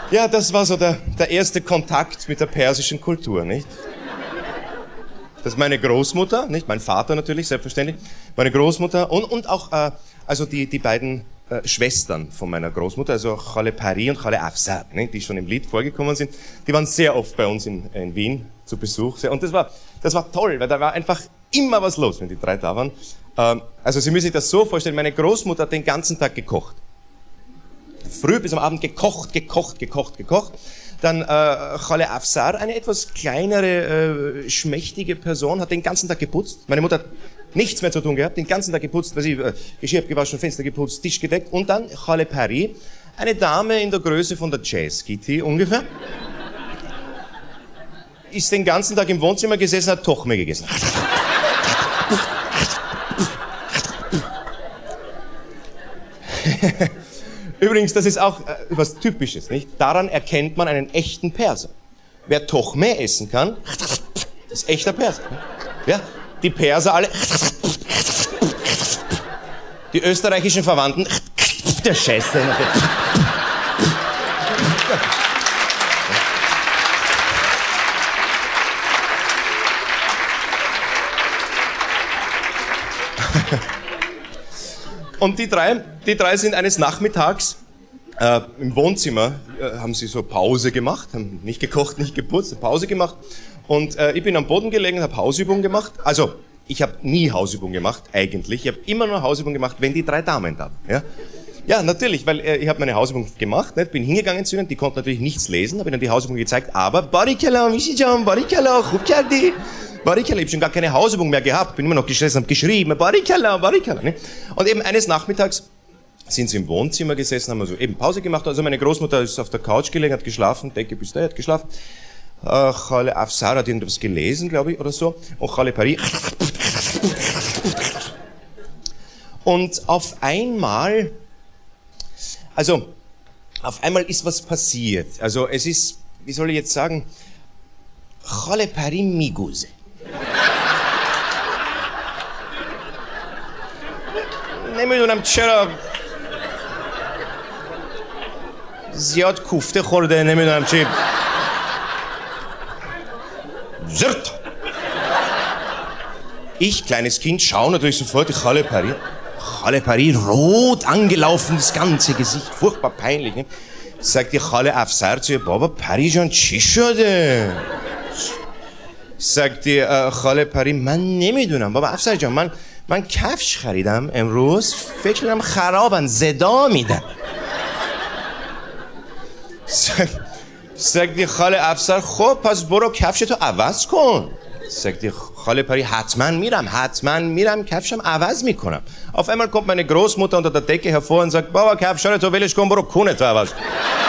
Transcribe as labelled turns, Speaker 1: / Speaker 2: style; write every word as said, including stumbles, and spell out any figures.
Speaker 1: Ja, das war so der, der erste Kontakt mit der persischen Kultur, nicht? Das ist meine Großmutter, nicht? Mein Vater natürlich, selbstverständlich. Meine Großmutter und, und auch, äh, also die, die beiden äh, Schwestern von meiner Großmutter, also Khale Pari und Khale Afsar, nicht? Die schon im Lied vorgekommen sind. Die waren sehr oft bei uns in, in Wien zu Besuch. Und das war, das war toll, weil da war einfach immer was los, wenn die drei da waren. Ähm, also Sie müssen sich das so vorstellen, meine Großmutter hat den ganzen Tag gekocht. Früh bis am Abend gekocht, gekocht, gekocht, gekocht. Dann äh, Khale Afsar, eine etwas kleinere, äh, schmächtige Person, hat den ganzen Tag geputzt. Meine Mutter hat nichts mehr zu tun gehabt, den ganzen Tag geputzt, weil sie äh, Geschirr gewaschen, Fenster geputzt, Tisch gedeckt. Und dann Khale Pari, eine Dame in der Größe von der Jazz-Kitty ungefähr, ist den ganzen Tag im Wohnzimmer gesessen, hat Tochme gegessen. Übrigens, das ist auch äh, was Typisches, nicht? Daran erkennt man einen echten Perser. Wer Tochme essen kann, ist echter Perser. Ja? Die Perser alle, die österreichischen Verwandten, der Scheiße. Und die drei, die drei sind eines Nachmittags äh, im Wohnzimmer, äh, haben sie so Pause gemacht, haben nicht gekocht, nicht geputzt, Pause gemacht. Und äh, ich bin am Boden gelegen, habe Hausübung gemacht. Also, ich habe nie Hausübung gemacht, eigentlich. Ich habe immer nur Hausübung gemacht, wenn die drei Damen da waren. Ja, ja natürlich, weil äh, ich habe meine Hausübung gemacht, nicht? Bin hingegangen zu ihnen, die konnten natürlich nichts lesen, habe ihnen die Hausübung gezeigt, aber Barikala, Mishijam, Barikala, Khubkardi. Barikala, ich habe schon gar keine Hausübung mehr gehabt, bin immer noch gesessen, habe geschrieben, Barikala, Barikala. Ne? Und eben eines Nachmittags sind sie im Wohnzimmer gesessen, haben also eben Pause gemacht. Also meine Großmutter ist auf der Couch gelegen, hat geschlafen, Decke bis da, hat geschlafen. Äh, Khale Afsar hat irgendwas gelesen, glaube ich, oder so. Und Khale Pari. Und auf einmal, also, auf einmal ist was passiert. Also es ist, wie soll ich jetzt sagen, Khale Pari Miguse. نمیدونم چرا زیاد کوفته خورده نمیدونم چی زرت. Ich, kleines Kind, schaue natürlich sofort die Khale Pari. Khale Pari, rot angelaufen, das ganze Gesicht, furchtbar peinlich. Ne? Sagt die Khale Afsar zu ihr, Baba, Pari Jan, چی شده؟ sagt die äh, Khale Pari, من نمیدونم بابا افسر جان من من کفش خریدم امروز فکر کنم خرابن زدا میدن. sagt die Khale Afsar, خب پس برو کفشتو عوض کن. sagt die Khale Pari, حتما میرم حتما میرم کفشم عوض میکنم. Auf einmal kommt meine Großmutter unter der Decke hervor und sagt, Baba, کفشارتو ولش کن برو کونتو عوض کن.